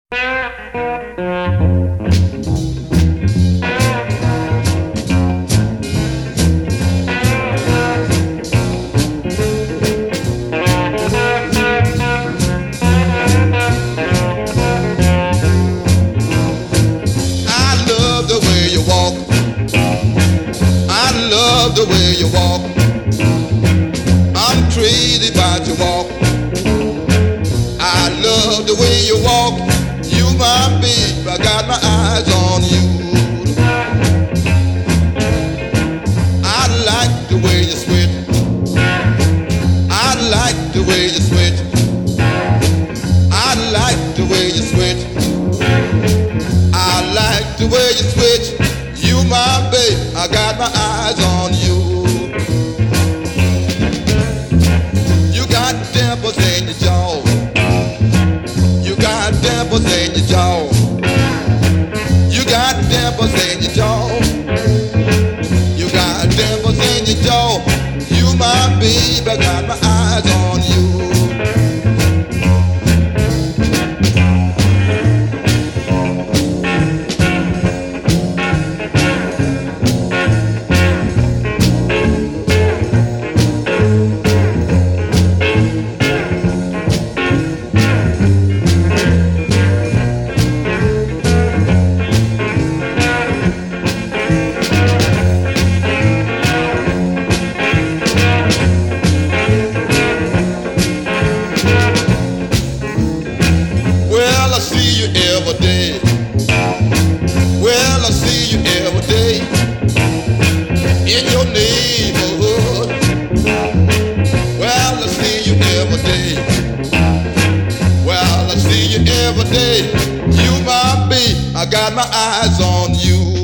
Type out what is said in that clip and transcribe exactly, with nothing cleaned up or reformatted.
The way you walk, I'm crazy about your walk. I love the way you walk. You my babe, I got my eyes on you. I like the way you switch. I like the way you switch. I like the way you switch. I like the way you switch. You my babe, I got my eyes on you. You got dimples in your jaw. You got dimples in your jaw. You got dimples in your jaw. You got dimples in your jaw. You my babe, I got my eyes on you. I see you every day. Well, I see you every day in your neighborhood. Well, I see you every day. Well, I see you every day. You my babe, I got my eyes on you.